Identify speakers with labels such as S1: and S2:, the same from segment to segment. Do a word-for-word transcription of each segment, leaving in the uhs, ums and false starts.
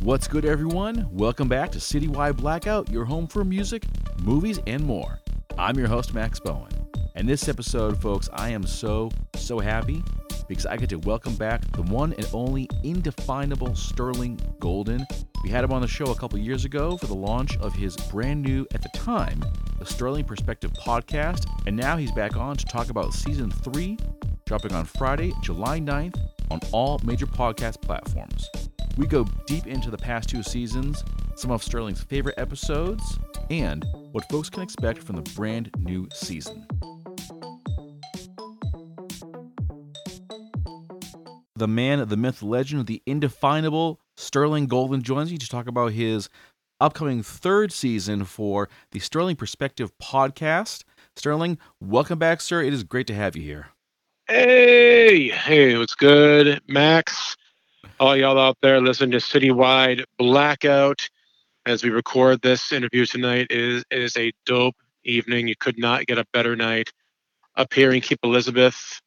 S1: What's good, everyone? Welcome back to Citywide Blackout, your home for music, movies, and more. I'm your host, Max Bowen. And this episode, folks, I am so, so happy because I get to welcome back the one and only indefinable Sterling Golden. We had him on the show a couple years ago for the launch of his brand new, at the time, the Sterling Perspective podcast. And now he's back on to talk about season three, dropping on Friday, July ninth, on all major podcast platforms. We go deep into the past two seasons, some of Sterling's favorite episodes, and what folks can expect from the brand new season. The man, the myth, legend, the indefinable Sterling Golden joins me to talk about his upcoming third season for the Sterling Perspective podcast. Sterling, welcome back, sir. It is great to have you here.
S2: Hey, hey, what's good, Max? All y'all out there listening to Citywide Blackout as we record this interview tonight. It is, it is a dope evening. You could not get a better night up here in Cape Elizabeth.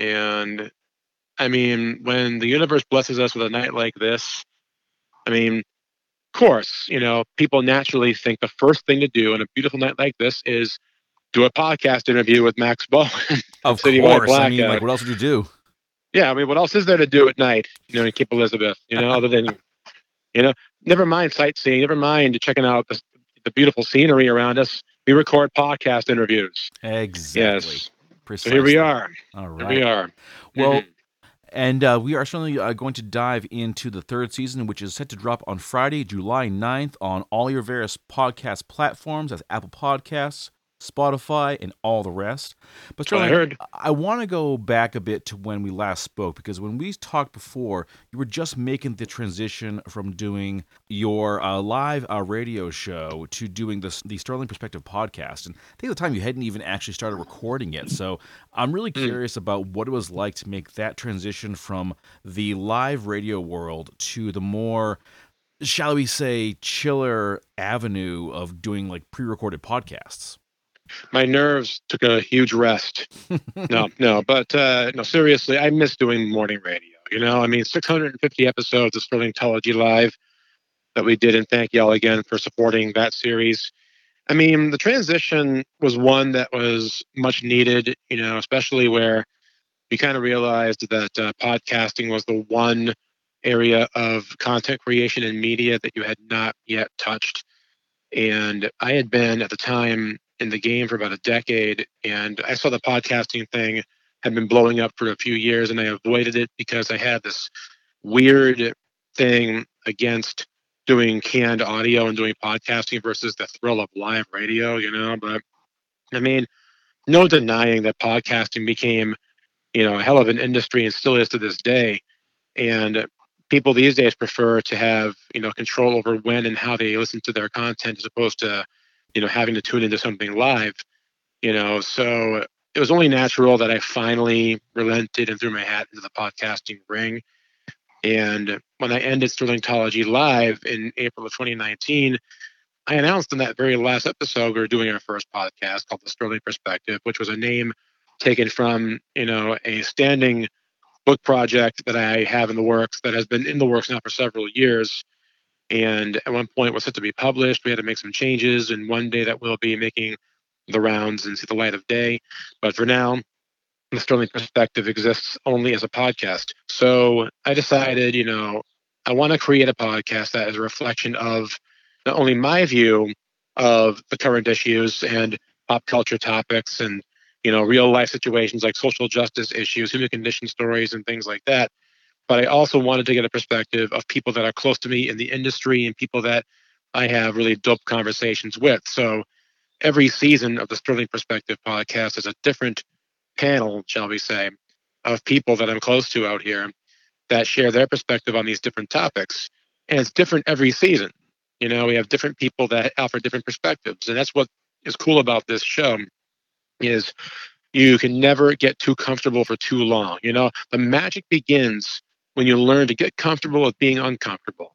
S2: And I mean, when the universe blesses us with a night like this, I mean, of course, you know, people naturally think the first thing to do on a beautiful night like this is do a podcast interview with Max Bowen.
S1: Of
S2: Citywide
S1: course. I mean,
S2: Blackout.
S1: like, what else would you do?
S2: Yeah, I mean, what else is there to do at night, you know, in Cape Elizabeth, you know, other than, you know, never mind sightseeing, never mind checking out the, the beautiful scenery around us. We record podcast interviews.
S1: Exactly.
S2: Yes.
S1: Precisely.
S2: So here we are.
S1: All right.
S2: Here we are.
S1: Well,
S2: Mhm.
S1: and uh, we are certainly uh, going to dive into the third season, which is set to drop on Friday, July ninth, on all your various podcast platforms, as Apple Podcasts, Spotify, and all the rest. But
S2: That's what I heard.
S1: I, I want to go back a bit to when we last spoke, because when we talked before, you were just making the transition from doing your uh, live uh, radio show to doing this, the Sterling Perspective podcast. And I think at the time you hadn't even actually started recording yet. So I'm really
S2: Mm.
S1: curious about what it was like to make that transition from the live radio world to the more, shall we say, chiller avenue of doing like pre-recorded podcasts.
S2: My nerves took a huge rest. No, no, but uh, no, seriously, I miss doing morning radio. You know, I mean, six hundred fifty episodes of Sterlingtology Live that we did, and thank y'all again for supporting that series. I mean, the transition was one that was much needed, you know, especially where we kind of realized that uh, podcasting was the one area of content creation and media that you had not yet touched. And I had been at the time in the game for about a decade, and I saw the podcasting thing had been blowing up for a few years, and I avoided it because I had this weird thing against doing canned audio and doing podcasting versus the thrill of live radio, you know. But I mean, no denying that podcasting became, you know, a hell of an industry and still is to this day. And people these days prefer to have, you know, control over when and how they listen to their content as opposed to, you know, having to tune into something live, you know. So it was only natural that I finally relented and threw my hat into the podcasting ring. And when I ended Sterlingtology Live in April of twenty nineteen, I announced in that very last episode we were doing our first podcast called The Sterling Perspective, which was a name taken from, you know, a standing book project that I have in the works that has been in the works now for several years. And at one point was set to be published. We had to make some changes, and one day that will be making the rounds and see the light of day. But for now, the Sterling Perspective exists only as a podcast. So I decided, you know, I want to create a podcast that is a reflection of not only my view of the current issues and pop culture topics and, you know, real life situations like social justice issues, human condition stories, and things like that. But I also wanted to get a perspective of people that are close to me in the industry and people that I have really dope conversations with. So every season of the Sterling Perspective podcast is a different panel, shall we say, of people that I'm close to out here that share their perspective on these different topics. And it's different every season. You know, we have different people that offer different perspectives. And that's what is cool about this show is you can never get too comfortable for too long. You know, the magic begins when you learn to get comfortable with being uncomfortable.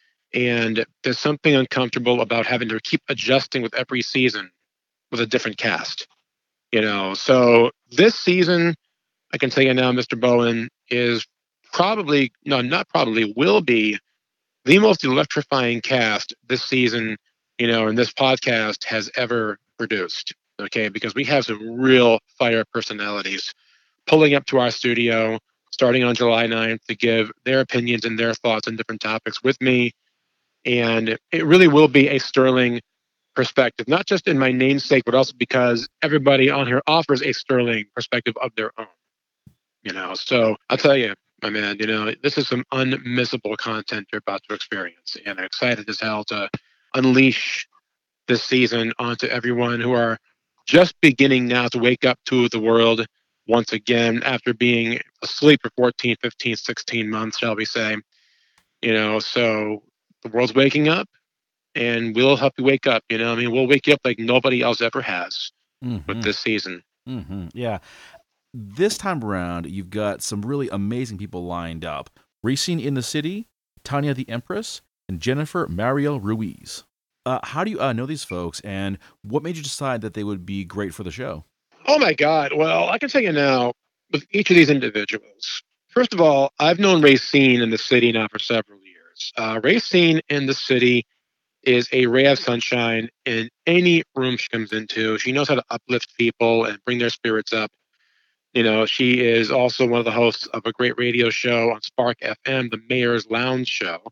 S2: And there's something uncomfortable about having to keep adjusting with every season with a different cast. You know, so this season, I can tell you now, Mister Bowen, is probably, no, not probably, will be the most electrifying cast this season, you know, and this podcast has ever produced. Okay, because we have some real fire personalities pulling up to our studio starting on July ninth to give their opinions and their thoughts on different topics with me. And it really will be a sterling perspective, not just in my namesake, but also because everybody on here offers a sterling perspective of their own. You know, so I'll tell you, my man, you know, this is some unmissable content you're about to experience. And I'm excited as hell to unleash this season onto everyone who are just beginning now to wake up to the world once again after being asleep for fourteen, fifteen, sixteen months, shall we say. You know, so the world's waking up and we'll help you wake up. You know, I mean, we'll wake you up like nobody else ever has
S1: Mm-hmm.
S2: with this season.
S1: Mm-hmm. Yeah. This time around, you've got some really amazing people lined up. Racine in the City, Tanya the Empress, and Jennifer Mariel Ruiz. Uh, how do you uh, know these folks, and what made you decide that they would be great for the show?
S2: Oh, my God. Well, I can tell you now, with each of these individuals, first of all, I've known Racine in the City now for several years. Uh, Racine in the City is a ray of sunshine in any room she comes into. She knows how to uplift people and bring their spirits up. You know, she is also one of the hosts of a great radio show on Spark F M, the Mayor's Lounge Show.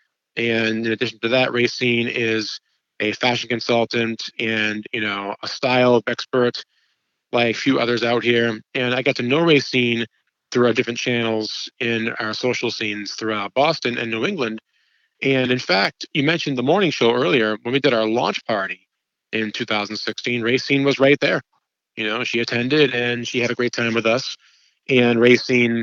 S2: And in addition to that, Racine is a fashion consultant and, you know, a style expert like few others out here. And I got to know Racine through our different channels in our social scenes throughout Boston and New England. And in fact, you mentioned the morning show earlier. When we did our launch party in two thousand sixteen, Racine was right there. You know, she attended and she had a great time with us. And Racine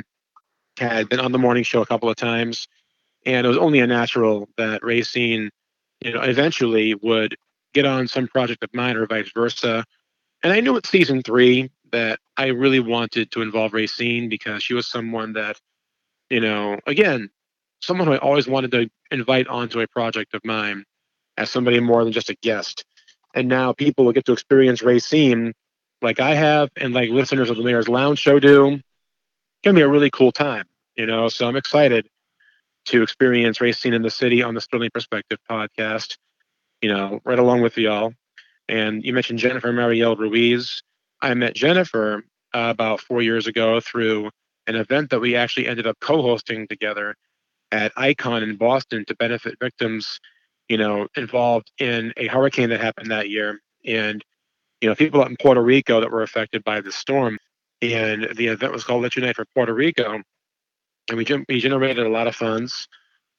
S2: had been on the morning show a couple of times. And it was only a natural that Racine, you know, eventually would get on some project of mine or vice versa. And I knew at season three that I really wanted to involve Racine because she was someone that, you know, again, someone who I always wanted to invite onto a project of mine as somebody more than just a guest. And now people will get to experience Racine like I have and like listeners of the Mayor's Lounge Show do. It's going to be a really cool time, you know, so I'm excited to experience Racine in the City on the Sterling Perspective podcast, you know, right along with y'all. And you mentioned Jennifer Mariel Ruiz. I met Jennifer uh, about four years ago through an event that we actually ended up co-hosting together at Icon in Boston to benefit victims, you know, involved in a hurricane that happened that year. And, you know, people out in Puerto Rico that were affected by the storm. And the event was called Let Unite for Puerto Rico. And we, gen- we generated a lot of funds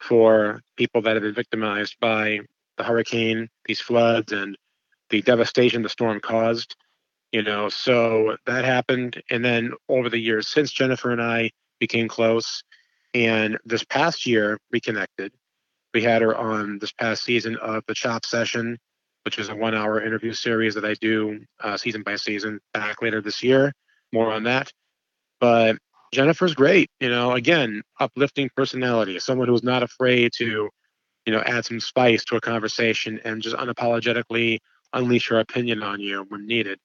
S2: for people that have been victimized by the hurricane, these floods, and the devastation the storm caused. You know, so that happened. And then over the years since, Jennifer and I became close. And this past year, we connected. We had her on this past season of the Chop Session, which is a one hour interview series that I do uh, season by season back later this year. More on that. But Jennifer's great. You know, again, uplifting personality, someone who's not afraid to, you know, add some spice to a conversation and just unapologetically unleash her opinion on you when needed.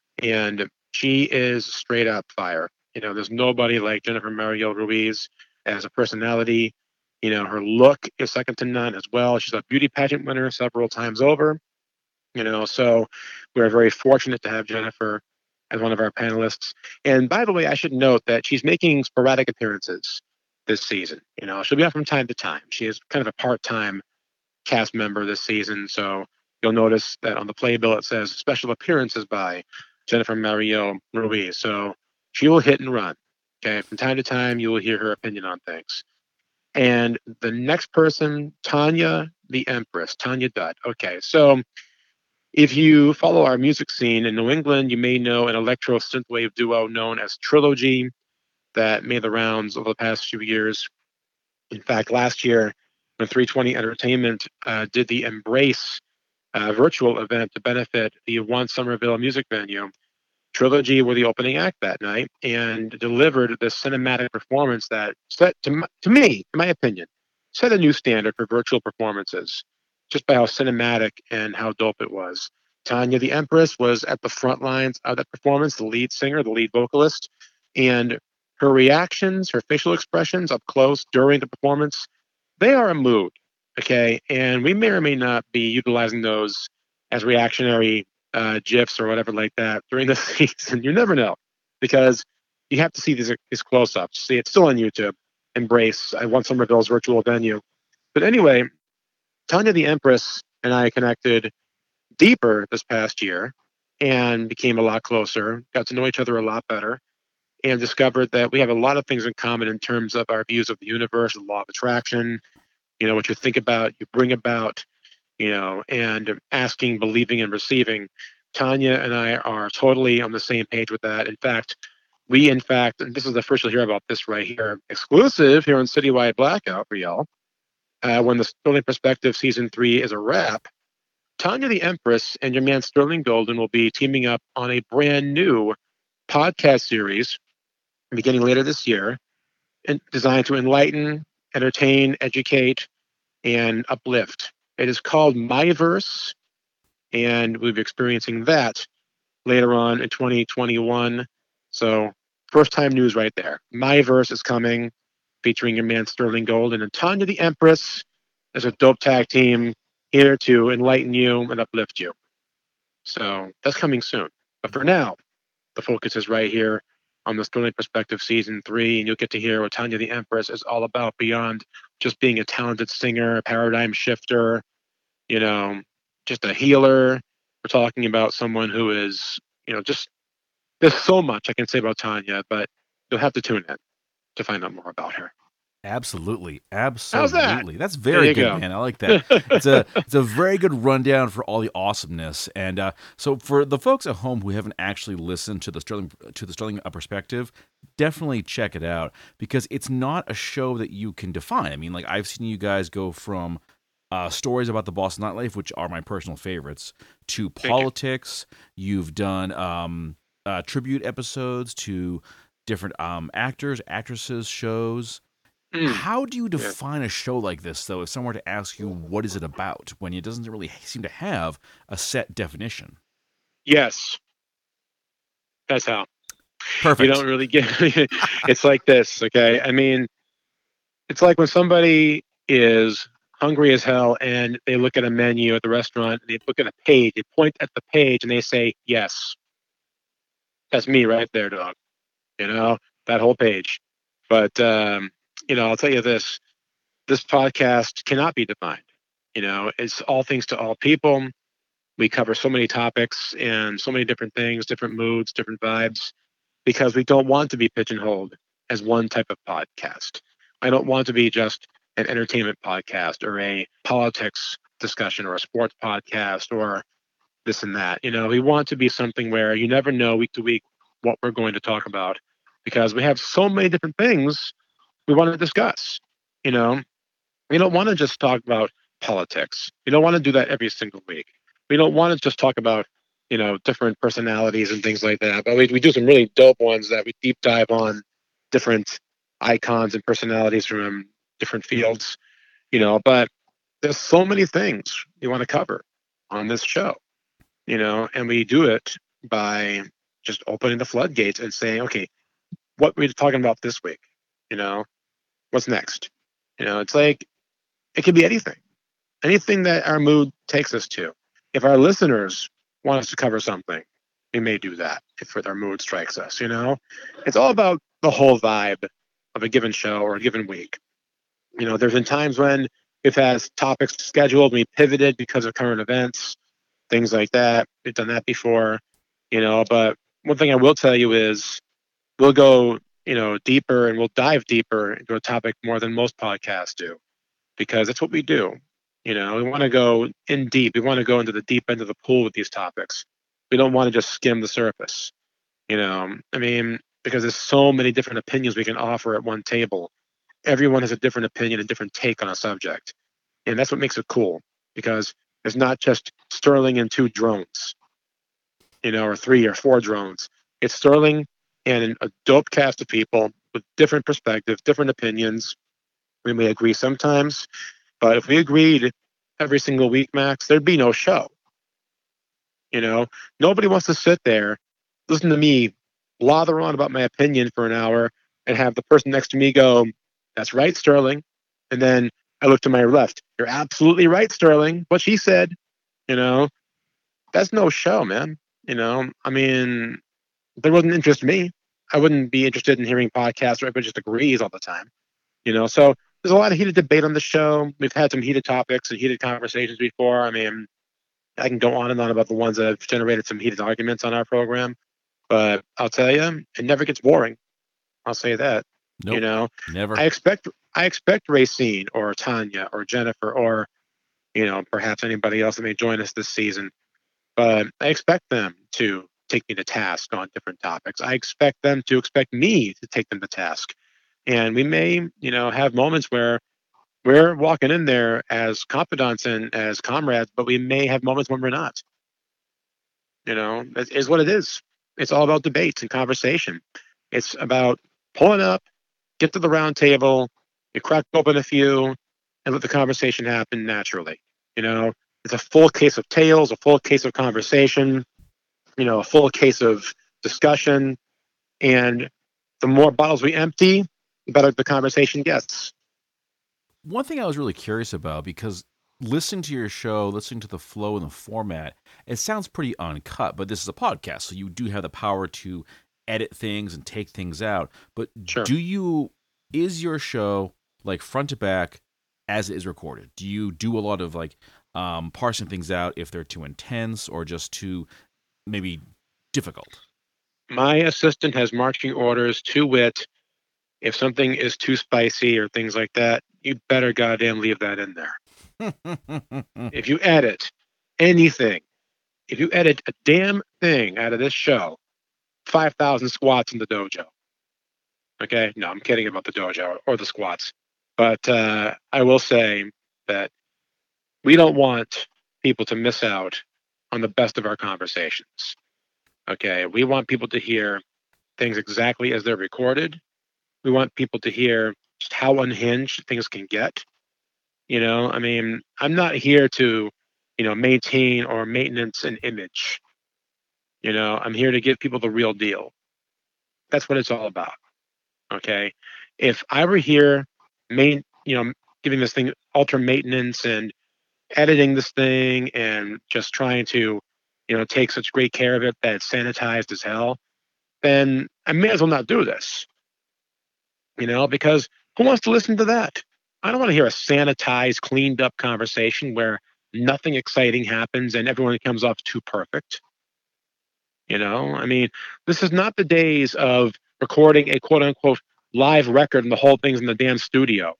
S2: And she is straight up fire. You know, there's nobody like Jennifer Mariel Ruiz as a personality. You know, her look is second to none as well. She's a beauty pageant winner several times over. You know, so we're very fortunate to have Jennifer as one of our panelists. And by the way, I should note that she's making sporadic appearances this season. You know, she'll be on from time to time. She is kind of a part-time cast member this season. So you'll notice that on the playbill it says special appearances by Jennifer Mariel Ruiz. So she will hit and run. Okay, from time to time you will hear her opinion on things. And the next person, Tanya the Empress, Tanya Dutt. Okay, so if you follow our music scene in New England, you may know an electro synthwave duo known as Trilogy that made the rounds over the past few years. In fact, last year, when three twenty Entertainment uh, did the Embrace uh, virtual event to benefit the One Somerville music venue, Trilogy were the opening act that night and delivered this cinematic performance that set, to, to me, in my opinion, set a new standard for virtual performances just by how cinematic and how dope it was. Tanya the Empress was at the front lines of that performance, the lead singer, the lead vocalist, and her reactions, her facial expressions up close during the performance, they are a mood. Okay. And we may or may not be utilizing those as reactionary uh, GIFs or whatever like that during the season. You never know because you have to see these, these close ups. See, it's still on YouTube. Embrace. I want Somerville's virtual venue. But anyway, Tanya the Empress and I connected deeper this past year and became a lot closer, got to know each other a lot better, and discovered that we have a lot of things in common in terms of our views of the universe, the law of attraction, you know, what you think about, you bring about, you know, and asking, believing, and receiving. Tanya and I are totally on the same page with that. In fact, we, in fact, and this is the first you'll hear about this right here, exclusive here on Citywide Blackout for y'all. Uh, when the Sterling Perspective Season three is a wrap, Tanya the Empress and your man Sterling Golden will be teaming up on a brand new podcast series beginning later this year and designed to enlighten, entertain, educate, and uplift. It is called Myverse, and we'll be experiencing that later on in twenty twenty-one. So, first time news right there. Myverse is coming, featuring your man Sterling Golden and Tanya the Empress as a dope tag team here to enlighten you and uplift you. So, that's coming soon. But for now, the focus is right here on the Sterling Perspective Season three, and you'll get to hear what Tanya the Empress is all about beyond just being a talented singer, a paradigm shifter, you know, just a healer. We're talking about someone who is, you know, just, there's so much I can say about Tanya, but you'll have to tune in to find out more about her.
S1: Absolutely,
S2: How's that?
S1: absolutely. That's very good,
S2: go.
S1: man. I like that. It's a it's a very good rundown for all the awesomeness. And uh, so for the folks at home who haven't actually listened to the Sterling to the Sterling Perspective, definitely check it out because it's not a show that you can define. I mean, like I've seen you guys go from uh, stories about the Boston nightlife, which are my personal favorites, to politics. You. You've done um, uh, tribute episodes to different um, actors, actresses, shows.
S2: Mm.
S1: How do you define yeah. a show like this, though, if someone were to ask you what is it about, when it doesn't really seem to have a set definition?
S2: Yes. That's how.
S1: Perfect.
S2: You don't really get it's like this, okay? I mean, it's like when somebody is hungry as hell and they look at a menu at the restaurant and they look at a page, they point at the page and they say, yes. That's me right there, dog. You know, that whole page. But, um, you know, I'll tell you this, this podcast cannot be defined. You know, it's all things to all people. We cover so many topics and so many different things, different moods, different vibes, because we don't want to be pigeonholed as one type of podcast. I don't want to be just an entertainment podcast or a politics discussion or a sports podcast or this and that. You know, we want to be something where you never know week to week what we're going to talk about because we have so many different things we want to discuss. You know, we don't want to just talk about politics. We don't want to do that every single week. We don't want to just talk about, you know, different personalities and things like that. But we, we do some really dope ones that we deep dive on different icons and personalities from different fields, you know, but there's so many things we want to cover on this show, you know, and we do it by just opening the floodgates and saying, okay, what we're talking about this week, you know, what's next? You know, it's like, it could be anything, anything that our mood takes us to. If our listeners want us to cover something, we may do that if our mood strikes us, you know? It's all about the whole vibe of a given show or a given week. You know, there's been times when we've had topics scheduled, we pivoted because of current events, things like that. We've done that before, you know, but one thing I will tell you is we'll go, you know, deeper and we'll dive deeper into a topic more than most podcasts do, because that's what we do. You know, we want to go in deep. We want to go into the deep end of the pool with these topics. We don't want to just skim the surface. You know, I mean, because there's so many different opinions we can offer at one table. Everyone has a different opinion, a different take on a subject. And that's what makes it cool, because it's not just Sterling and two drones, you know, or three or four drones. It's Sterling and a dope cast of people with different perspectives, different opinions. We may agree sometimes, but if we agreed every single week, Max, there'd be no show. You know, nobody wants to sit there, listen to me blather on about my opinion for an hour and have the person next to me go, that's right, Sterling. And then I look to my left. You're absolutely right, Sterling. What she said, you know, that's no show, man. You know, I mean, that wouldn't interest me. I wouldn't be interested in hearing podcasts where everybody just agrees all the time. You know, so there's a lot of heated debate on the show. We've had some heated topics and heated conversations before. I mean, I can go on and on about the ones that have generated some heated arguments on our program, but I'll tell you, it never gets boring. I'll say that.
S1: Nope,
S2: you know,
S1: never.
S2: I expect I expect Racine or Tanya or Jennifer or you know perhaps anybody else that may join us this season, but I expect them to take me to task on different topics. I expect them to expect me to take them to task, and we may you know have moments where we're walking in there as confidants and as comrades, but we may have moments when we're not. You know, that is what it is. It's all about debates and conversation. It's about pulling up, get to the round table, you crack open a few, and let the conversation happen naturally. You know, it's a full case of tales, a full case of conversation, you know, a full case of discussion. And the more bottles we empty, the better the conversation gets.
S1: One thing I was really curious about, because listening to your show, listening to the flow and the format, it sounds pretty uncut, but this is a podcast, so you do have the power to edit things and take things out. But
S2: Sure.
S1: do you, is your show like front to back as it is recorded? Do you do a lot of like um, parsing things out if they're too intense or just too maybe difficult?
S2: My assistant has marching orders to wit. If something is too spicy or things like that, you better goddamn leave that in there. If you edit anything, if you edit a damn thing out of this show, five thousand squats in the dojo. Okay? No, I'm kidding about the dojo or the squats. But uh, I will say that we don't want people to miss out on the best of our conversations. Okay? We want people to hear things exactly as they're recorded. We want people to hear just how unhinged things can get. You know, I mean, I'm not here to, you know, maintain or maintenance an image. You know, I'm here to give people the real deal. That's what it's all about. Okay. If I were here, main, you know, giving this thing ultra maintenance and editing this thing and just trying to, you know, take such great care of it that it's sanitized as hell, then I may as well not do this. You know, because who wants to listen to that? I don't want to hear a sanitized, cleaned up conversation where nothing exciting happens and everyone comes off too perfect. You know, I mean, this is not the days of recording a quote unquote live record and the whole thing's in the damn studio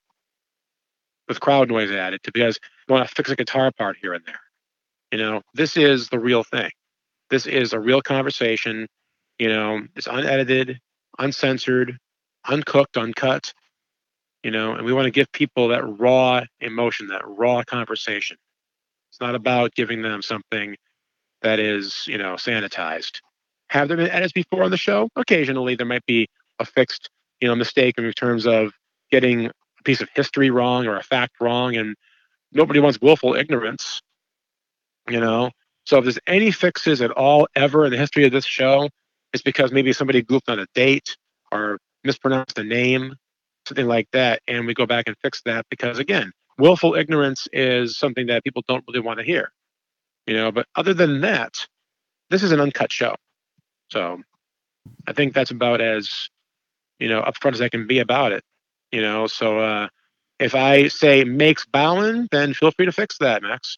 S2: with crowd noise added to because you want to fix a guitar part here and there. You know, this is the real thing. This is a real conversation. You know, it's unedited, uncensored, uncooked, uncut. You know, and we want to give people that raw emotion, that raw conversation. It's not about giving them something that is, you know, sanitized. Have there been edits before on the show? Occasionally, there might be a fixed, you know, mistake in terms of getting a piece of history wrong or a fact wrong, and nobody wants willful ignorance, you know. So if there's any fixes at all ever in the history of this show, it's because maybe somebody goofed on a date or mispronounced a name, something like that, and we go back and fix that because, again, willful ignorance is something that people don't really want to hear, you know. But other than that, this is an uncut show, so I think that's about as, you know, upfront as I can be about it, you know. So uh, if I say makes bowing, then feel free to fix that, Max.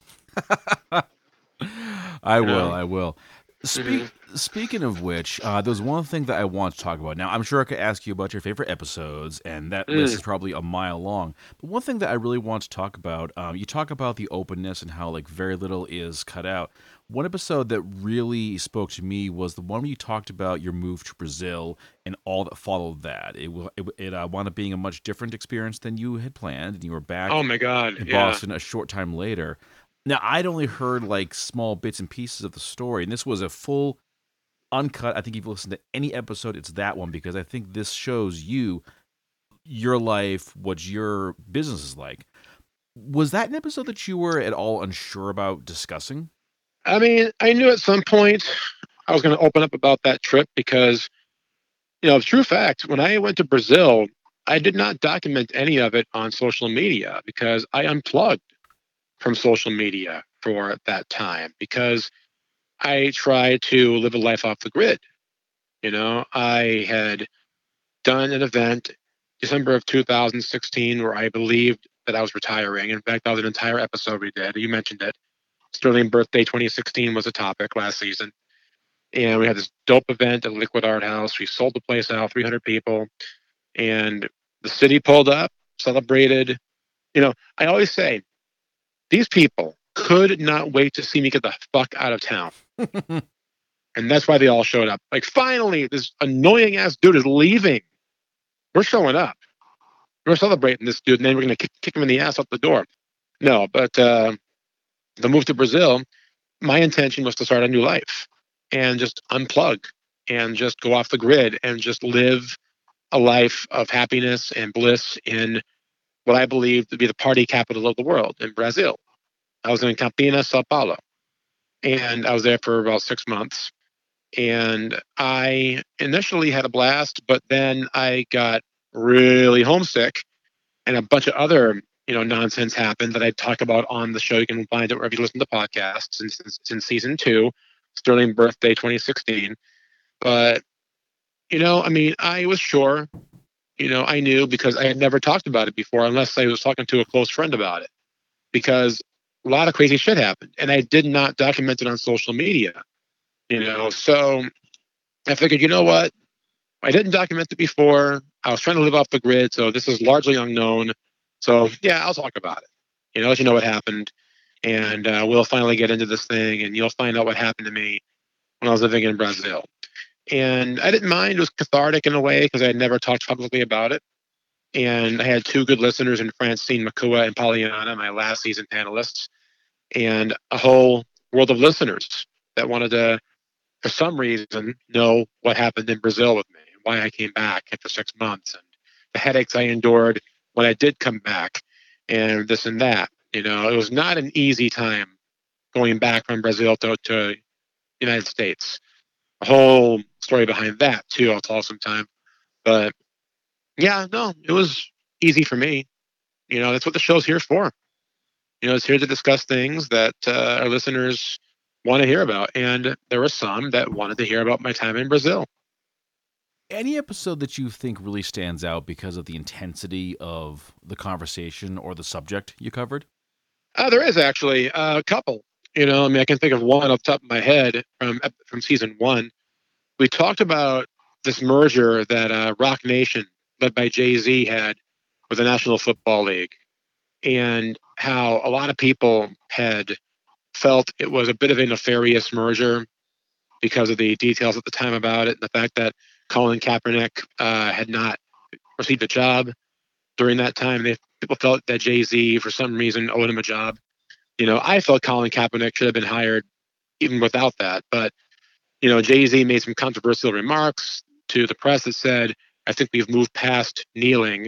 S1: I
S2: You
S1: will.
S2: know?
S1: I will. Speak, Speaking of which, uh, there's one thing that I want to talk about. Now, I'm sure I could ask you about your favorite episodes, and that
S2: Mm.
S1: list is probably a mile long. But one thing that I really want to talk about, um, you talk about the openness and how like very little is cut out. One episode that really spoke to me was the one where you talked about your move to Brazil and all that followed that. It wa- it, it uh, wound up being a much different experience than you had planned, and you were back
S2: Oh my God,
S1: in
S2: yeah.
S1: Boston a short time later. Now, I'd only heard like small bits and pieces of the story, and this was a full uncut. I think if you listen to any episode, it's that one because I think this shows you your life, what your business is like. Was that an episode that you were at all unsure about discussing?
S2: I mean, I knew at some point I was going to open up about that trip because, you know, true fact, when I went to Brazil, I did not document any of it on social media because I unplugged from social media for that time because I tried to live a life off the grid. You know, I had done an event December of two thousand sixteen where I believed that I was retiring. In fact, that was an entire episode we did. You mentioned it. Sterling Birthday twenty sixteen was a topic last season. And we had this dope event at Liquid Art House. We sold the place out, three hundred people. And the city pulled up, celebrated. You know, I always say, these people could not wait to see me get the fuck out of town. And that's why they all showed up. Like, finally, this annoying ass dude is leaving. We're showing up. We're celebrating this dude, and then we're going to kick, kick him in the ass out the door. No, but uh, the move to Brazil, my intention was to start a new life and just unplug and just go off the grid and just live a life of happiness and bliss in what I believe to be the party capital of the world, in Brazil. I was in Campinas, Sao Paulo, and I was there for about six months. And I initially had a blast, but then I got really homesick, and a bunch of other, you know, nonsense happened that I talk about on the show. You can find it wherever you listen to podcasts. Since it's in season two, Sterling Birthday twenty sixteen. But, you know, I mean, I was sure, you know, I knew because I had never talked about it before, unless I was talking to a close friend about it, because a lot of crazy shit happened, and I did not document it on social media. You know, so I figured, you know what? I didn't document it before. I was trying to live off the grid, so this is largely unknown. So, yeah, I'll talk about it. You know, let you know what happened. And uh, we'll finally get into this thing, and you'll find out what happened to me when I was living in Brazil. And I didn't mind. It was cathartic in a way because I had never talked publicly about it. And I had two good listeners in Francine Makua and Pollyanna, my last season panelists, and a whole world of listeners that wanted to, for some reason, know what happened in Brazil with me and why I came back after six months and the headaches I endured when I did come back and this and that. You know, it was not an easy time going back from Brazil to, to United States. A whole story behind that, too, I'll tell sometime. But, yeah, no, it was easy for me. You know, that's what the show's here for. You know, it's here to discuss things that uh, our listeners want to hear about. And there were some that wanted to hear about my time in Brazil.
S1: Any episode that you think really stands out because of the intensity of the conversation or the subject you covered?
S2: Uh, there is actually uh, a couple. You know, I mean, I can think of one off the top of my head from from season one. We talked about this merger that uh, Rock Nation, led by Jay-Z, had with the National Football League, and how a lot of people had felt it was a bit of a nefarious merger because of the details at the time about it, and the fact that Colin Kaepernick uh, had not received a job during that time. They, people felt that Jay-Z, for some reason, owed him a job. You know, I felt Colin Kaepernick should have been hired even without that. But, you know, Jay-Z made some controversial remarks to the press that said, I think we've moved past kneeling.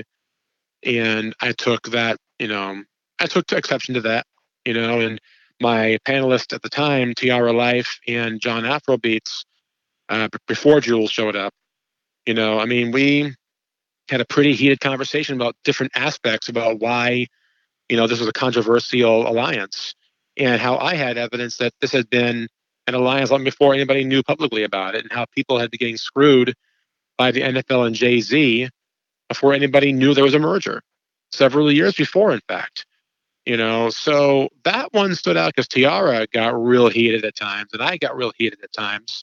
S2: And I took that, you know, I took exception to that, you know, and my panelists at the time, Tiara Life and John Afrobeats, uh, before Jules showed up, you know, I mean, we had a pretty heated conversation about different aspects about why, you know, this was a controversial alliance and how I had evidence that this had been an alliance long before anybody knew publicly about it, and how people had been getting screwed by the N F L and Jay-Z before anybody knew there was a merger, several years before, in fact. You know, so that one stood out because Tiara got real heated at times, and I got real heated at times.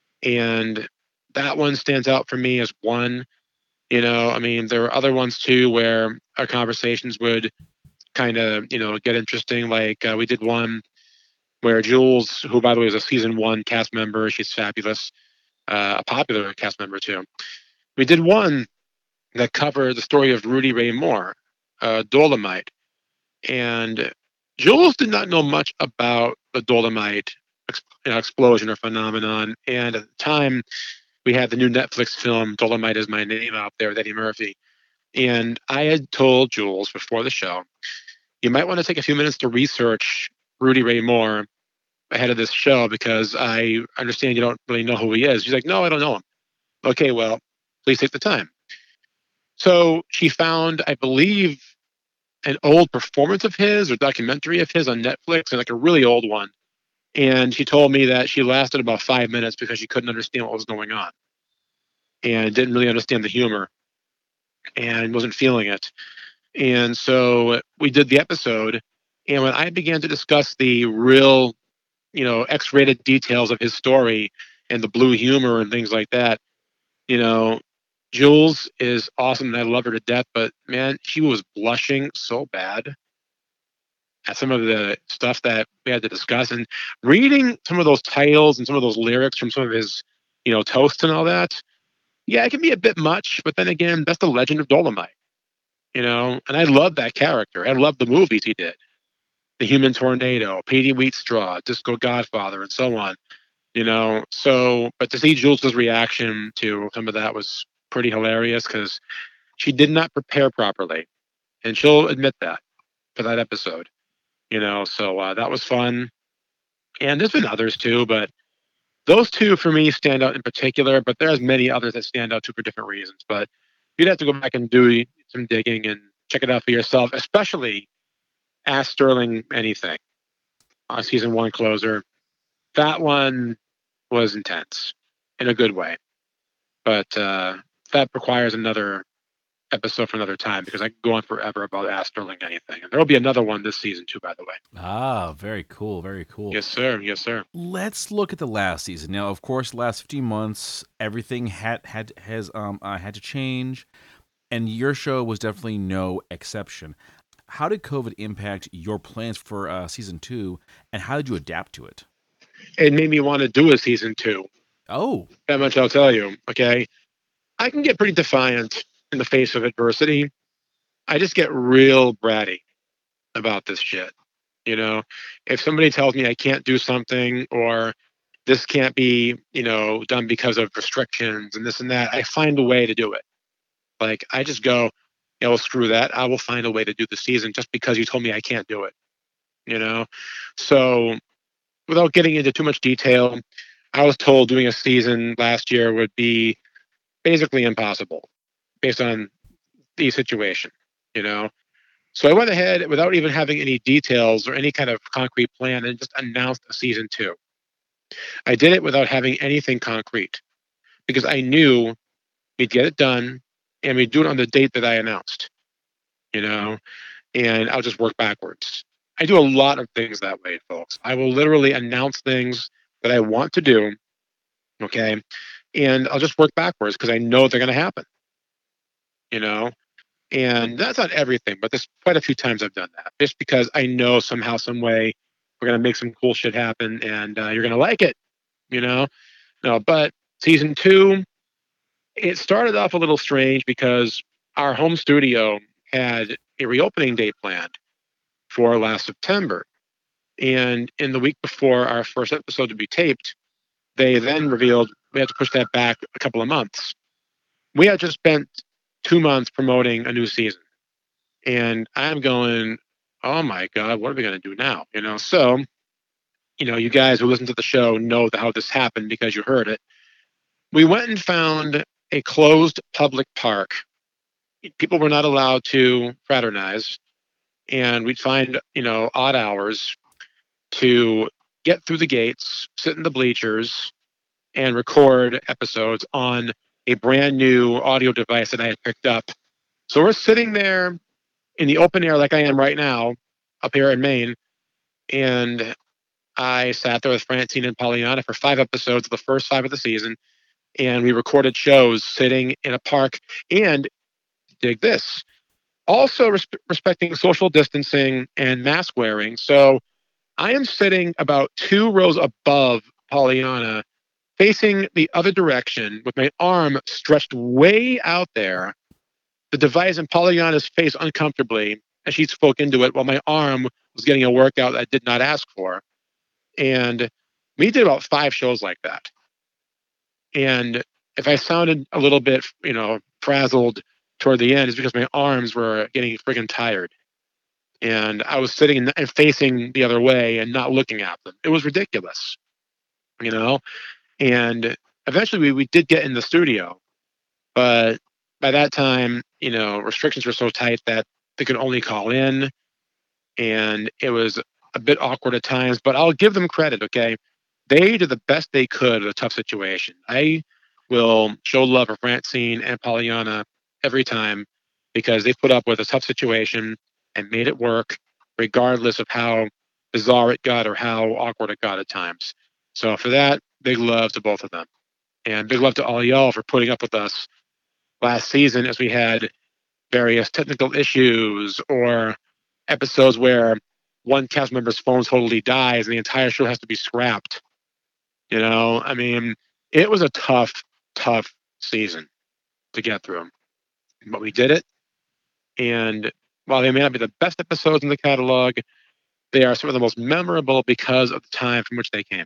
S2: And that one stands out for me as one. You know, I mean, there were other ones too where our conversations would kind of, you know, get interesting. Like uh, we did one where Jules, who by the way is a season one cast member, she's fabulous, uh, a popular cast member too. We did one that covered the story of Rudy Ray Moore, uh, Dolomite. And Jules did not know much about the Dolomite ex- you know, explosion or phenomenon. And at the time, we had the new Netflix film, Dolomite Is My Name, out there with Eddie Murphy. And I had told Jules before the show, you might want to take a few minutes to research Rudy Ray Moore ahead of this show because I understand you don't really know who he is. She's like, no, I don't know him. Okay, well, please take the time. So she found, I believe, an old performance of his or documentary of his on Netflix, and like a really old one. And she told me that she lasted about five minutes because she couldn't understand what was going on and didn't really understand the humor and wasn't feeling it. And so we did the episode. And when I began to discuss the real, you know, X-rated details of his story and the blue humor and things like that, you know, Jules is awesome and I love her to death, but man, she was blushing so bad at some of the stuff that we had to discuss, and reading some of those titles and some of those lyrics from some of his, you know, toasts and all that. Yeah, it can be a bit much, but then again, that's the legend of Dolomite, you know, and I love that character. I love the movies he did. The Human Tornado, Petey Wheatstraw, Disco Godfather, and so on. You know, so but to see Jules' reaction to some of that was pretty hilarious because she did not prepare properly, and she'll admit that for that episode. You know, so uh, that was fun, and there's been others too, but those two for me stand out in particular. But there's many others that stand out too for different reasons. But you'd have to go back and do some digging and check it out for yourself, especially Ask Sterling Anything, uh, season one closer. That one was intense in a good way. But uh, that requires another episode for another time because I could go on forever about Ask Sterling Anything. And there will be another one this season too, by the way.
S1: Ah, very cool, very cool.
S2: Yes, sir. Yes, sir.
S1: Let's look at the last season. Now, of course, the last fifteen months, everything had had has um uh, had to change, and your show was definitely no exception. How did COVID impact your plans for uh, season two, and how did you adapt to it?
S2: It made me want to do a season two.
S1: Oh,
S2: That much I'll tell you. Okay. I can get pretty defiant in the face of adversity. I just get real bratty about this shit. You know, if somebody tells me I can't do something or this can't be, you know, done because of restrictions and this and that, I find a way to do it. Like I just go, you know, well, screw that. I will find a way to do the season just because you told me I can't do it. You know, so without getting into too much detail, I was told doing a season last year would be basically impossible based on the situation, you know. So I went ahead without even having any details or any kind of concrete plan and just announced a season two. I did it without having anything concrete because I knew we'd get it done and we'd do it on the date that I announced, you know, and I'll just work backwards. I do a lot of things that way, folks. I will literally announce things that I want to do, okay, and I'll just work backwards because I know they're going to happen, you know. And that's not everything, but there's quite a few times I've done that just because I know somehow, some way, we're going to make some cool shit happen and uh, you're going to like it, you know. No, but season two, it started off a little strange because our home studio had a reopening date planned for last September. And in the week before our first episode to be taped, they then revealed we had to push that back a couple of months. We had just spent two months promoting a new season. And I'm going, oh my God, what are we going to do now? You know, so, you know, you guys who listen to the show know how this happened because you heard it. We went and found a closed public park. People were not allowed to fraternize. And we'd find, you know, odd hours to get through the gates, sit in the bleachers, and record episodes on a brand new audio device that I had picked up. So we're sitting there in the open air like I am right now, up here in Maine, and I sat there with Francine and Pollyanna for five episodes, the first five of the season, and we recorded shows sitting in a park. And dig this, also res- respecting social distancing and mask wearing. So I am sitting about two rows above Pollyanna, facing the other direction with my arm stretched way out there, the device in Pollyanna's face uncomfortably as she spoke into it while my arm was getting a workout I did not ask for. And we did about five shows like that. And if I sounded a little bit, you know, frazzled toward the end, it's because my arms were getting friggin' tired. And I was sitting and facing the other way and not looking at them. It was ridiculous, you know? And eventually we, we did get in the studio, but by that time, you know, restrictions were so tight that they could only call in, and it was a bit awkward at times. But I'll give them credit. Okay, they did the best they could in a tough situation. I will show love for Francine and Pollyanna every time because they put up with a tough situation and made it work, regardless of how bizarre it got or how awkward it got at times. So for that, big love to both of them. And big love to all y'all for putting up with us last season as we had various technical issues or episodes where one cast member's phone totally dies and the entire show has to be scrapped. You know, I mean, it was a tough, tough season to get through, but we did it. And while they may not be the best episodes in the catalog, they are some of the most memorable because of the time from which they came.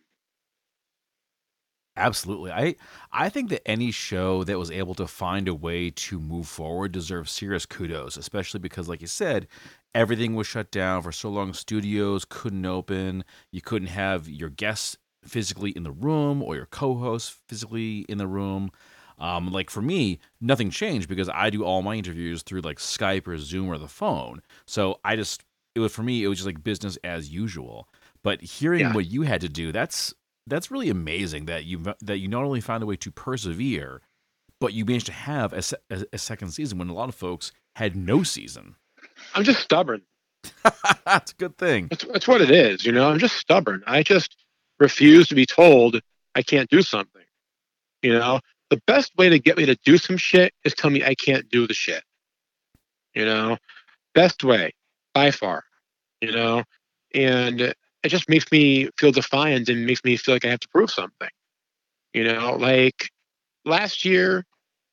S1: Absolutely. I I think that any show that was able to find a way to move forward deserves serious kudos, especially because, like you said, everything was shut down for so long. Studios couldn't open. You couldn't have your guests physically in the room or your co-hosts physically in the room. Um, like for me, nothing changed because I do all my interviews through like Skype or Zoom or the phone. So I just it was for me, it was just like business as usual. But hearing
S2: Yeah.
S1: what you had to do, that's that's really amazing that you that you not only found a way to persevere, but you managed to have a, se- a, a second season when a lot of folks had no season.
S2: I'm just stubborn.
S1: That's a good thing.
S2: That's, that's what it is. You know, I'm just stubborn. I just refuse to be told I can't do something. You know, the best way to get me to do some shit is tell me I can't do the shit. You know, best way by far. You know, and it just makes me feel defiant and makes me feel like I have to prove something. You know, like last year,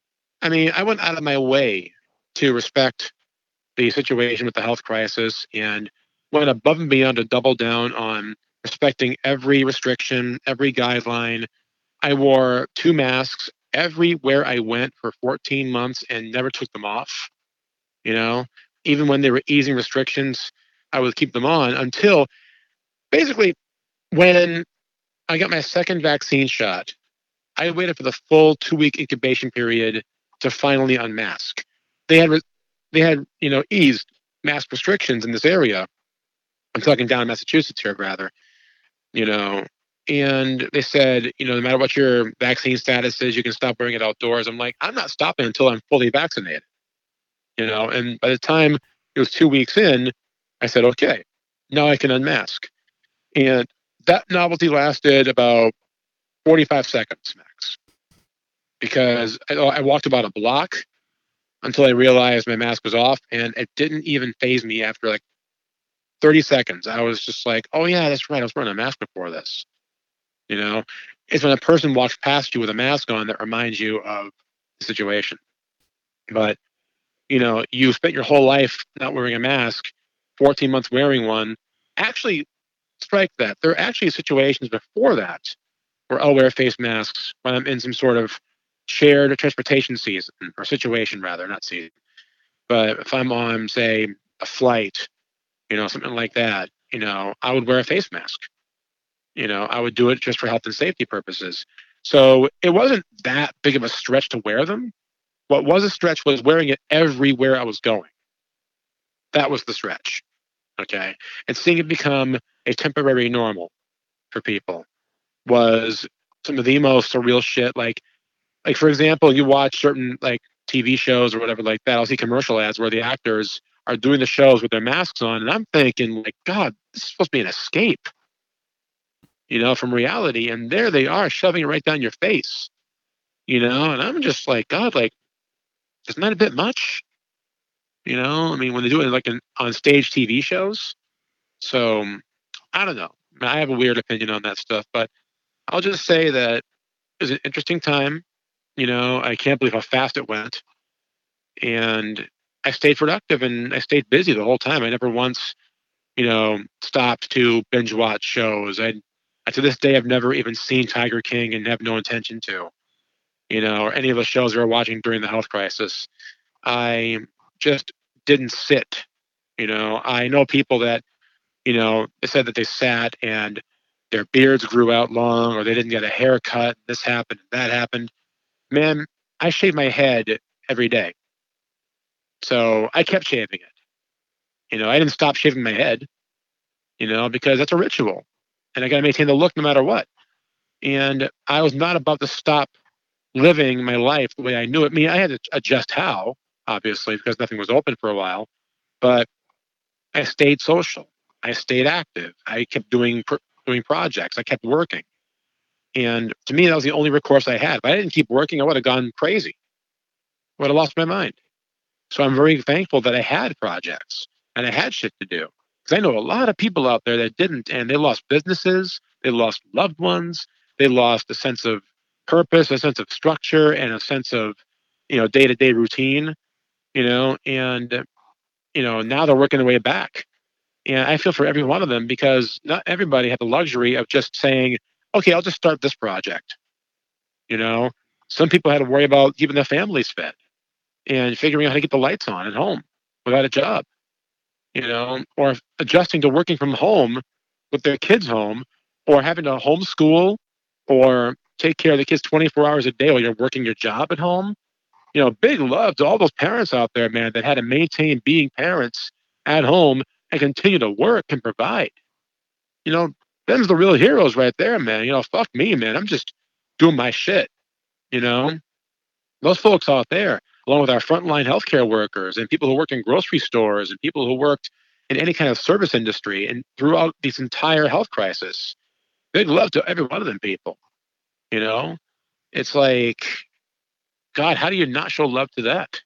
S2: I mean, I went out of my way to respect the situation with the health crisis and went above and beyond to double down on respecting every restriction, every guideline. I wore two masks everywhere I went for fourteen months and never took them off. You know, even when they were easing restrictions, I would keep them on until basically when I got my second vaccine shot. I waited for the full two week incubation period to finally unmask. They had they had you know eased mask restrictions in this area. I'm talking down in Massachusetts here, rather. You know, and they said, you know, no matter what your vaccine status is, you can stop wearing it outdoors. I'm like, I'm not stopping until I'm fully vaccinated. You know, and by the time it was two weeks in, I said, okay, now I can unmask. And that novelty lasted about forty-five seconds max because I, I walked about a block until I realized my mask was off, and it didn't even phase me after like thirty seconds. I was just like, oh, yeah, that's right. I was wearing a mask before this. You know, it's when a person walks past you with a mask on that reminds you of the situation. But, you know, you spent your whole life not wearing a mask, fourteen months wearing one. Actually, strike that. There are actually situations before that where I'll wear face masks when I'm in some sort of shared transportation season or situation, rather, not season. But if I'm on, say, a flight, you know, something like that, you know, I would wear a face mask. You know, I would do it just for health and safety purposes. So it wasn't that big of a stretch to wear them. What was a stretch was wearing it everywhere I was going. That was the stretch. Okay. And seeing it become a temporary normal for people was some of the most surreal shit. Like, like for example, you watch certain like T V shows or whatever like that. I'll see commercial ads where the actors are doing the shows with their masks on, and I'm thinking, like, God, this is supposed to be an escape, you know, from reality. And there they are shoving it right down your face, you know. And I'm just like, God, like, isn't that a bit much? You know, I mean, when they do it like in, on stage T V shows. So I don't know. I, mean, I have a weird opinion on that stuff, but I'll just say that it was an interesting time. You know, I can't believe how fast it went. And I stayed productive and I stayed busy the whole time. I never once, you know, stopped to binge watch shows. I, to this day, I've never even seen Tiger King and have no intention to, you know, or any of the shows we were watching during the health crisis. I just didn't sit. You know, I know people that, you know, they said that they sat and their beards grew out long or they didn't get a haircut. This happened, that happened. Man, I shaved my head every day. So I kept shaving it. You know, I didn't stop shaving my head, you know, because that's a ritual. And I got to maintain the look no matter what. And I was not about to stop living my life the way I knew it. I mean, I had to adjust how, obviously, because nothing was open for a while. But I stayed social. I stayed active. I kept doing doing projects. I kept working. And to me, that was the only recourse I had. If I didn't keep working, I would have gone crazy. I would have lost my mind. So I'm very thankful that I had projects and I had shit to do. Because I know a lot of people out there that didn't, and they lost businesses, they lost loved ones, they lost a sense of purpose, a sense of structure, and a sense of, you know, day-to-day routine, you know, and, you know, now they're working their way back. And I feel for every one of them because not everybody had the luxury of just saying, okay, I'll just start this project. You know, some people had to worry about keeping their families fed and figuring out how to get the lights on at home without a job, you know, or adjusting to working from home with their kids home, or having to homeschool or take care of the kids twenty-four hours a day while you're working your job at home. You know, big love to all those parents out there, man, that had to maintain being parents at home and continue to work and provide. You know, them's the real heroes right there, man. You know, fuck me, man. I'm just doing my shit, you know? Those folks out there, along with our frontline healthcare workers and people who work in grocery stores and people who worked in any kind of service industry and throughout this entire health crisis, big love to every one of them people, you know? It's like, God, how do you not show love to that?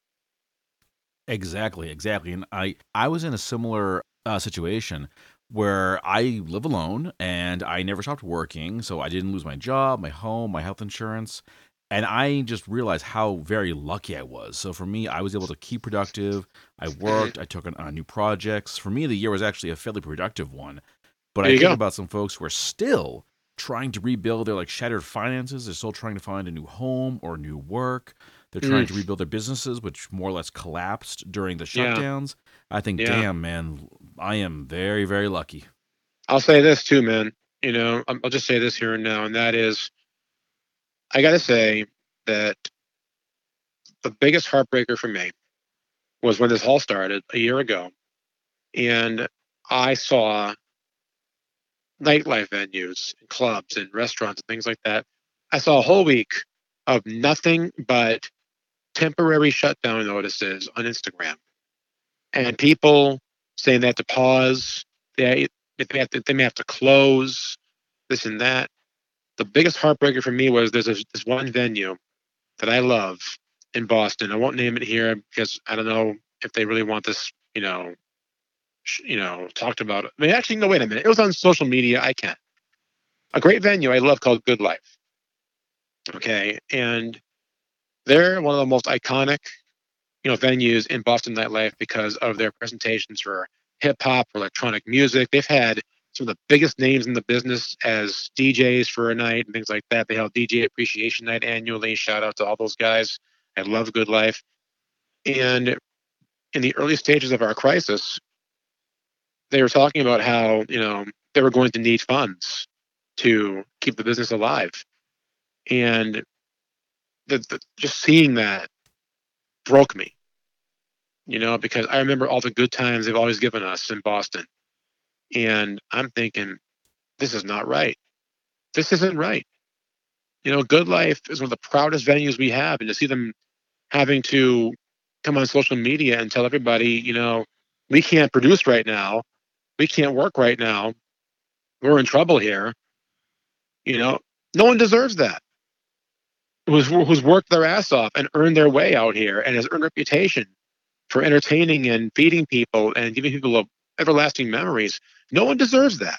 S1: Exactly, exactly. And I, I was in a similar uh, situation where I live alone and I never stopped working. So I didn't lose my job, my home, my health insurance. And I just realized how very lucky I was. So for me, I was able to keep productive. I worked, I took on uh, new projects. For me, the year was actually a fairly productive one. But
S2: There
S1: I
S2: you
S1: think
S2: go.
S1: about some folks who are still trying to rebuild their like shattered finances. They're still trying to find a new home or new work. They're trying
S2: Mm,
S1: to rebuild their businesses, which more or less collapsed during the
S2: yeah,
S1: shutdowns. I think,
S2: yeah.
S1: damn, man, I am very, very lucky.
S2: I'll say this too, man. You know, I'm- I'll just say this here and now, and that is, I got to say that the biggest heartbreaker for me was when this all started a year ago, and I saw nightlife venues and clubs and restaurants and things like that. I saw a whole week of nothing but temporary shutdown notices on Instagram, and people saying they have to pause, they they have to, they may have to close, this and that. The biggest heartbreaker for me was there's a, this one venue that I love in Boston. I won't name it here because I don't know if they really want this, you know, sh- you know, talked about. I mean, actually, no, wait a minute. It was on social media. I can't. A great venue I love called Good Life. Okay, and they're one of the most iconic, you know, venues in Boston nightlife because of their presentations for hip hop, or electronic music. They've had some of the biggest names in the business as D Js for a night and things like that. They held D J Appreciation Night annually. Shout out to all those guys. I love Good Life. And in the early stages of our crisis, they were talking about how, you know, they were going to need funds to keep the business alive. And the, the, just seeing that broke me, you know, because I remember all the good times they've always given us in Boston. And I'm thinking, this is not right. This isn't right. You know, Good Life is one of the proudest venues we have. And to see them having to come on social media and tell everybody, you know, we can't produce right now, we can't work right now, we're in trouble here. You know, no one deserves that. Who's who's worked their ass off and earned their way out here and has earned reputation for entertaining and feeding people and giving people everlasting memories. No one deserves that.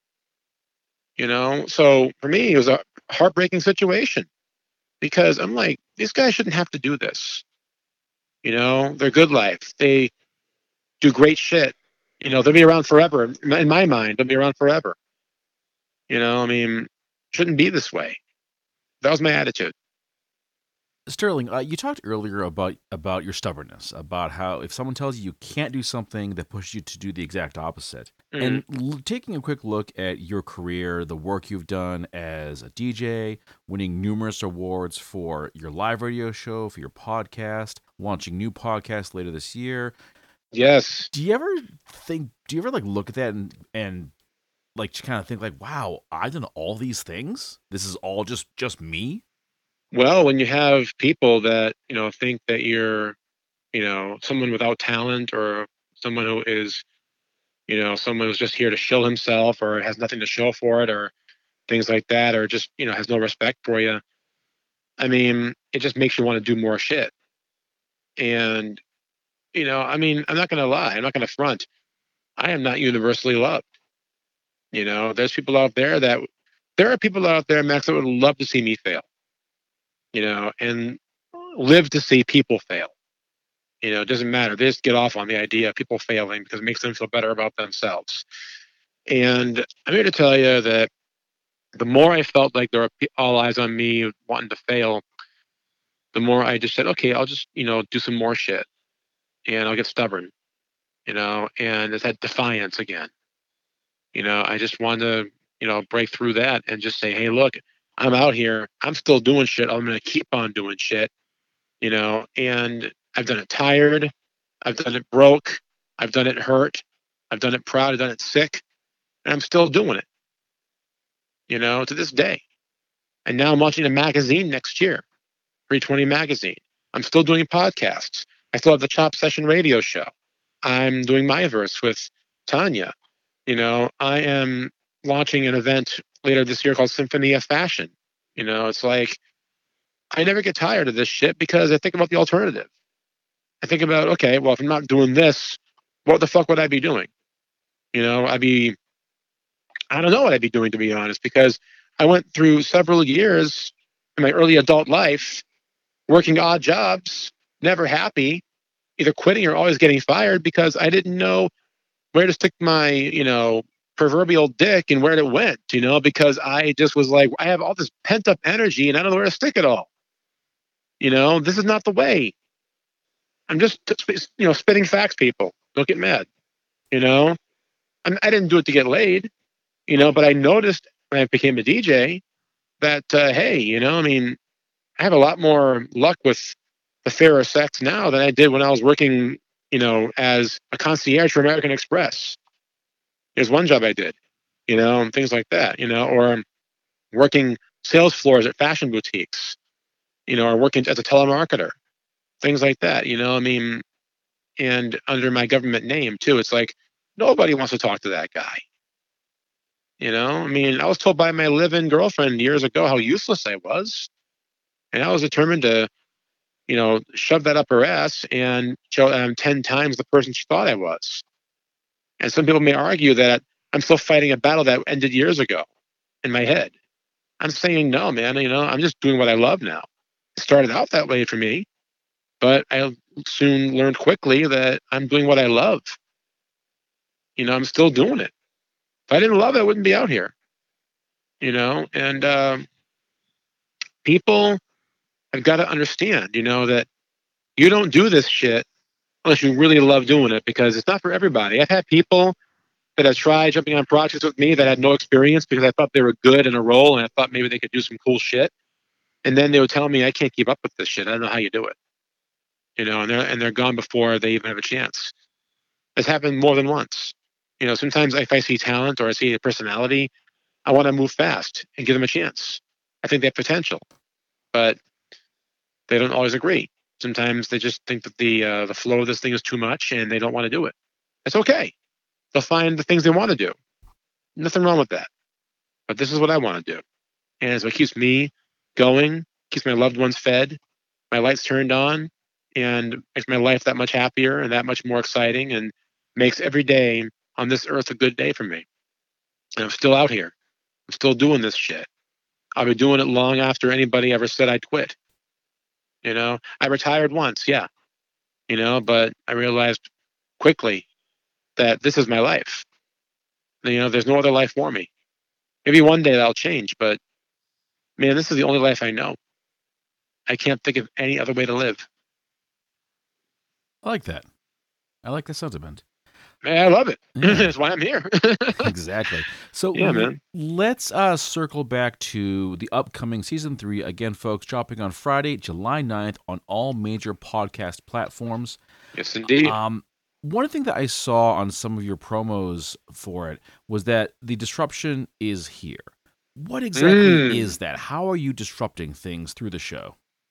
S2: You know, so for me, it was a heartbreaking situation because I'm like, these guys shouldn't have to do this. You know, they're Good Life. They do great shit. You know, they'll be around forever. In my mind, they'll be around forever. You know, I mean, shouldn't be this way. That was my attitude.
S1: Sterling, uh, you talked earlier about about your stubbornness, about how if someone tells you you can't do something, that pushes you to do the exact opposite.
S2: Mm.
S1: And l- taking a quick look at your career, the work you've done as a D J, winning numerous awards for your live radio show, for your podcast, launching new podcasts later this year.
S2: Yes.
S1: Do you ever think? Do you ever like look at that and and like kind of think like, wow, I've done all these things. This is all just just me.
S2: Well, when you have people that, you know, think that you're, you know, someone without talent or someone who is, you know, someone who's just here to show himself or has nothing to show for it or things like that, or just, you know, has no respect for you. I mean, it just makes you want to do more shit. And, you know, I mean, I'm not going to lie. I'm not going to front. I am not universally loved. You know, there's people out there that, there are people out there, Max, that would love to see me fail, you know, and live to see people fail. You know, it doesn't matter. They just get off on the idea of people failing because it makes them feel better about themselves. And I'm here to tell you that the more I felt like there were pe- all eyes on me wanting to fail, the more I just said, okay, I'll just, you know, do some more shit and I'll get stubborn, you know, and it's that defiance again. You know, I just wanted to, you know, break through that and just say, hey, look, I'm out here. I'm still doing shit. I'm going to keep on doing shit, you know, and I've done it tired. I've done it broke. I've done it hurt. I've done it proud. I've done it sick. And I'm still doing it, you know, to this day. And now I'm launching a magazine next year, three twenty Magazine. I'm still doing podcasts. I still have the Chop Session radio show. I'm doing my verse with Tanya. You know, I am launching an event later this year called Symphony of Fashion. You know, it's like I never get tired of this shit because I think about the alternative. I think about, okay, well, if I'm not doing this, what the fuck would I be doing? You know, I'd be, I don't know what I'd be doing, to be honest, because I went through several years in my early adult life working odd jobs, never happy, either quitting or always getting fired because I didn't know where to stick my, you know, proverbial dick and where it went, you know, because I just was like, I have all this pent up energy and I don't know where to stick it all. You know, this is not the way. I'm just, you know, spitting facts, people. Don't get mad. You know, I, I didn't do it to get laid, you know, but I noticed when I became a D J that, uh, hey, you know, I mean, I have a lot more luck with the fairer sex now than I did when I was working, you know, as a concierge for American Express. There's one job I did, you know, and things like that, you know, or working sales floors at fashion boutiques, you know, or working as a telemarketer, things like that, you know, I mean, and under my government name too. It's like nobody wants to talk to that guy. You know, I mean, I was told by my live-in girlfriend years ago how useless I was, and I was determined to, you know, shove that up her ass and show I'm ten times the person she thought I was. And some people may argue that I'm still fighting a battle that ended years ago in my head. I'm saying no, man. You know, I'm just doing what I love now. It started out that way for me, but I soon learned quickly that I'm doing what I love. You know, I'm still doing it. If I didn't love it, I wouldn't be out here. You know, and um, people have got to understand, you know, that you don't do this shit unless you really love doing it because it's not for everybody. I've had people that have tried jumping on projects with me that had no experience because I thought they were good in a role and I thought maybe they could do some cool shit. And then they would tell me, I can't keep up with this shit. I don't know how you do it. You know, and they're and they're gone before they even have a chance. It's happened more than once. You know, sometimes if I see talent or I see a personality, I want to move fast and give them a chance. I think they have potential, but they don't always agree. Sometimes they just think that the uh, the flow of this thing is too much and they don't want to do it. It's okay. They'll find the things they want to do. Nothing wrong with that. But this is what I want to do. And it's what keeps me going, keeps my loved ones fed, my lights turned on, and makes my life that much happier and that much more exciting and makes every day on this earth a good day for me. And I'm still out here. I'm still doing this shit. I'll be doing it long after anybody ever said I'd quit. You know, I retired once, yeah, you know, but I realized quickly that this is my life. You know, there's no other life for me. Maybe one day that'll change, but man, this is the only life I know. I can't think of any other way to live.
S1: I like that. I like the sentiment.
S2: Man, I love it.
S1: Yeah.
S2: That's why I'm here.
S1: Exactly. So
S2: yeah, man.
S1: let's uh, circle back to the upcoming season three. Again, folks, dropping on Friday, July ninth on all major podcast platforms.
S2: Yes, indeed.
S1: Um, one thing that I saw on some of your promos for it was that the disruption is here. What exactly
S2: Mm.
S1: is that? How are you disrupting things through the show?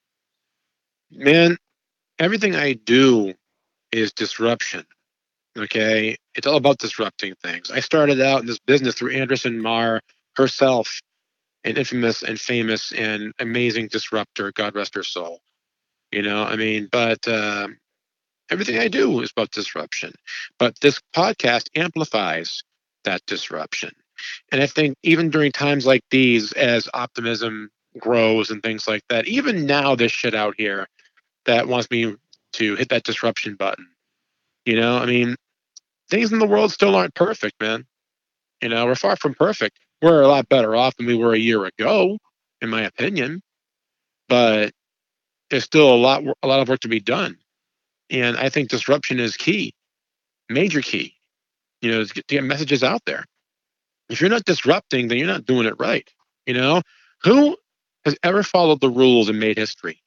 S2: Man, everything I do is disruption. Okay, it's all about disrupting things. I started out in this business through Anderson Marr herself, an infamous and famous and amazing disruptor. God rest her soul. You know, I mean, but uh, everything I do is about disruption. But this podcast amplifies that disruption. And I think even during times like these, as optimism grows and things like that, even now, this shit out here that wants me to hit that disruption button. You know, I mean, things in the world still aren't perfect, man. You know, we're far from perfect. We're a lot better off than we were a year ago, in my opinion. But there's still a lot, a lot of work to be done. And I think disruption is key, major key. You know, to get, to get messages out there. If you're not disrupting, then you're not doing it right. You know, who has ever followed the rules and made history?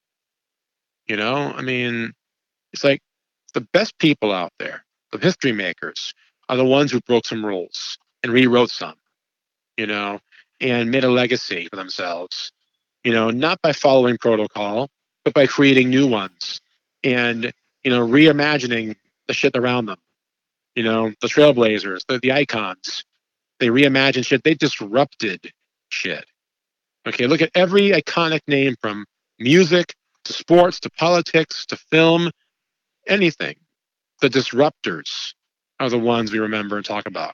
S2: You know, I mean, it's like the best people out there, the history makers, are the ones who broke some rules and rewrote some, you know, and made a legacy for themselves, you know, not by following protocol, but by creating new ones and, you know, reimagining the shit around them. You know, the trailblazers, the, the icons, they reimagined shit. They disrupted shit. Okay, look at every iconic name from music to sports to politics to film, anything. The disruptors are the ones we remember and talk about.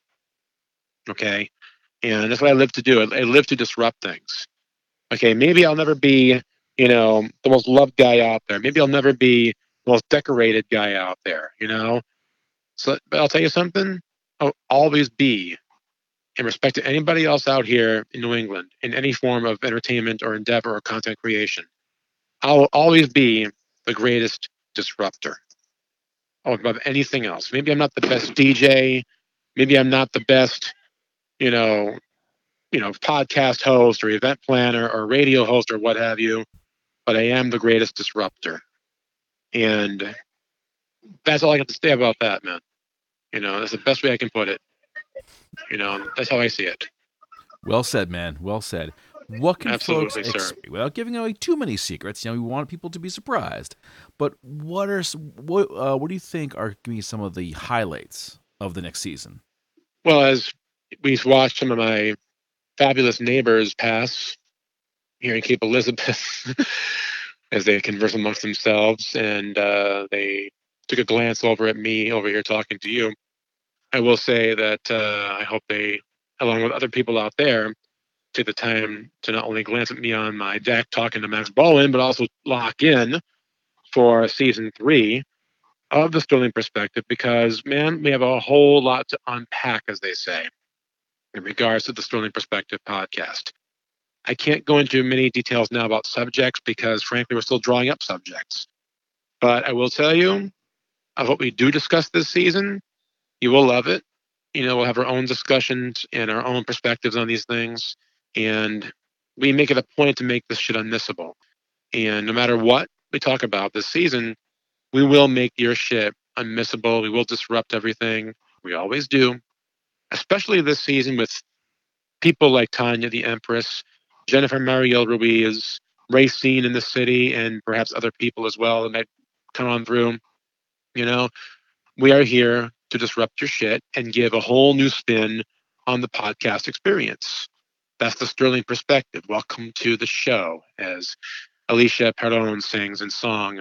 S2: Okay. And that's what I live to do. I, I live to disrupt things. Okay. Maybe I'll never be, you know, the most loved guy out there. Maybe I'll never be the most decorated guy out there, you know? So, but I'll tell you something. I'll always be, in respect to anybody else out here in New England, in any form of entertainment or endeavor or content creation, I'll always be the greatest disruptor above anything else. Maybe I'm not the best D J. Maybe I'm not the best, you know, you know, podcast host or event planner or radio host or what have you, but I am the greatest disruptor. And that's all I got to say about that, man. You know, that's the best way I can put it. You know, that's how I see it.
S1: Well said, man. Well said. What can
S2: Absolutely,
S1: folks
S2: sir.
S1: expect without giving away too many secrets? You know, we want people to be surprised. But what are what uh, what do you think are going to be some of the highlights of the next season?
S2: Well, as we've watched some of my fabulous neighbors pass here in Cape Elizabeth, as they converse amongst themselves, and uh, they took a glance over at me over here talking to you, I will say that uh, I hope they, along with other people out there, take the time to not only glance at me on my deck talking to Max Bowen, but also lock in for season three of the Sterling Perspective, because, man, we have a whole lot to unpack, as they say, in regards to the Sterling Perspective podcast. I can't go into many details now about subjects because, frankly, we're still drawing up subjects. But I will tell you, of what we do discuss this season, you will love it. You know, we'll have our own discussions and our own perspectives on these things. And we make it a point to make this shit unmissable. And no matter what we talk about this season, we will make your shit unmissable. We will disrupt everything. We always do. Especially this season with people like Tanya the Empress, Jennifer Mariel Ruiz, Racine in the city, and perhaps other people as well that might come on through. You know, we are here to disrupt your shit and give a whole new spin on the podcast experience. That's the Sterling Perspective. Welcome to the show, as Alicia Perron sings in song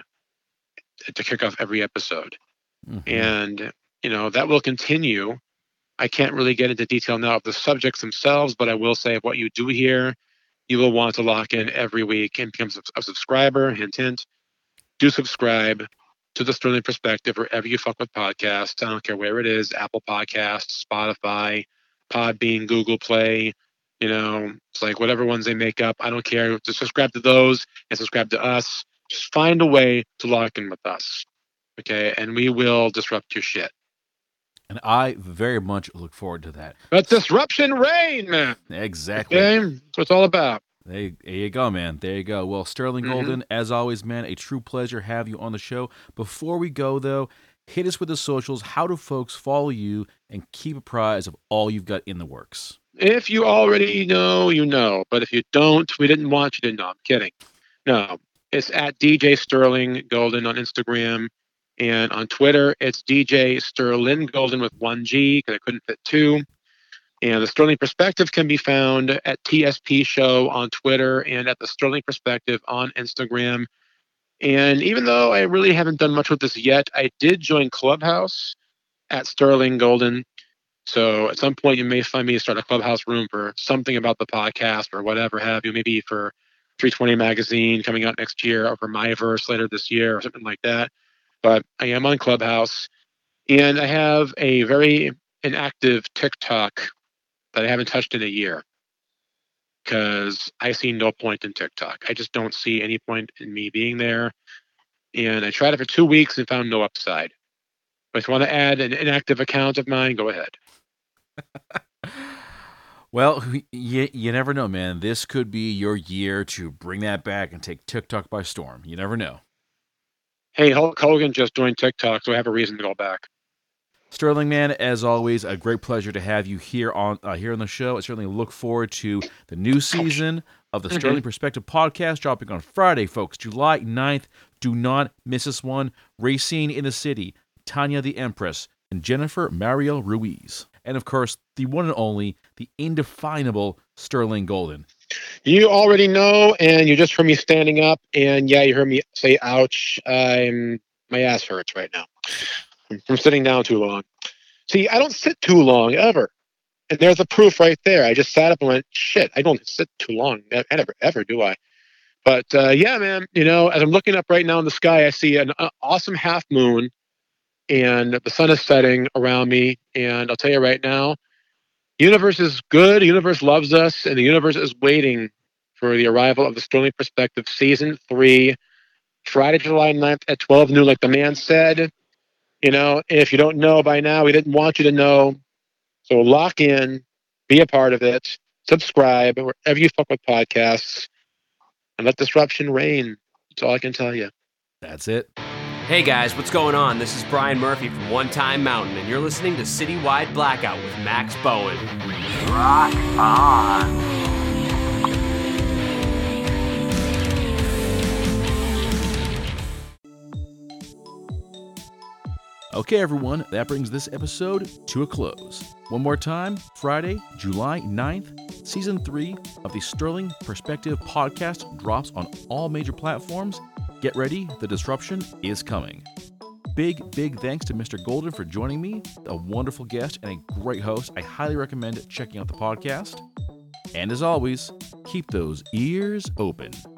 S2: to kick off every episode. Mm-hmm. And, you know, that will continue. I can't really get into detail now of the subjects themselves, but I will say what you do here, you will want to lock in every week and become a subscriber. Hint, hint. Do subscribe to the Sterling Perspective wherever you fuck with podcasts. I don't care where it is, Apple Podcasts, Spotify, Podbean, Google Play, You know, it's like whatever ones they make up, I don't care. Just subscribe to those and subscribe to us. Just find a way to lock in with us. Okay. And we will disrupt your shit.
S1: And I very much look forward to that.
S2: But disruption reign, man.
S1: Exactly.
S2: Okay. That's what it's all about.
S1: There, there you go, man. There you go. Well, Sterling
S2: Mm-hmm.
S1: Golden, as always, man, a true pleasure to have you on the show. Before we go, though, hit us with the socials. How do folks follow you and keep apprised of all you've got in the works?
S2: If you already know, you know. But if you don't, we didn't want you to know. I'm kidding. No, it's at D J Sterling Golden on Instagram. And on Twitter, it's D J Sterling Golden with one G because I couldn't fit two. And the Sterling Perspective can be found at T S P Show on Twitter and at the Sterling Perspective on Instagram. And even though I really haven't done much with this yet, I did join Clubhouse at Sterling Golden. So at some point, you may find me start a Clubhouse room for something about the podcast or whatever have you, maybe for three twenty Magazine coming out next year or for Myverse later this year or something like that. But I am on Clubhouse, and I have a very inactive TikTok that I haven't touched in a year because I see no point in TikTok. I just don't see any point in me being there. And I tried it for two weeks and found no upside. But if you want to add an inactive account of mine, go ahead.
S1: Well, you, you never know, man. This could be your year to bring that back and take TikTok by storm. You never know.
S2: Hey, Hulk Hogan just joined TikTok, so I have a reason to go back.
S1: Sterling, man, as always, a great pleasure to have you here on uh, here on the show. I certainly look forward to the new season of the mm-hmm. Sterling Perspective podcast dropping on Friday, folks, July ninth. Do not miss this one. Racine in the City, Tanya the Empress, and Jennifer Mariel Ruiz. And, of course, the one and only, the indefinable Sterling Golden.
S2: You already know, and you just heard me standing up, and, yeah, you heard me say, ouch. I'm, my ass hurts right now from sitting down too long. See, I don't sit too long, ever. And there's the proof right there. I just sat up and went, shit, I don't sit too long. Ever, ever do I. But, uh, yeah, man, you know, as I'm looking up right now in the sky, I see an uh, awesome half moon. And the sun is setting around me. And I'll tell you right now, the universe is good. The universe loves us. And the universe is waiting for the arrival of the Sterling Perspective Season three, Friday, July ninth at twelve noon, like the man said. You know, if you don't know by now, we didn't want you to know. So lock in, be a part of it, subscribe, wherever you fuck with podcasts, and let disruption reign. That's all I can tell you.
S1: That's it.
S3: Hey guys, what's going on? This is Brian Murphy from One Time Mountain, and you're listening to Citywide Blackout with Max Bowen.
S4: Rock on.
S1: Okay, everyone, that brings this episode to a close. One more time, Friday, July ninth, Season three of the Sterling Perspective podcast drops on all major platforms. Get ready, the disruption is coming. Big, big thanks to Mister Golden for joining me, a wonderful guest and a great host. I highly recommend checking out the podcast. And as always, keep those ears open.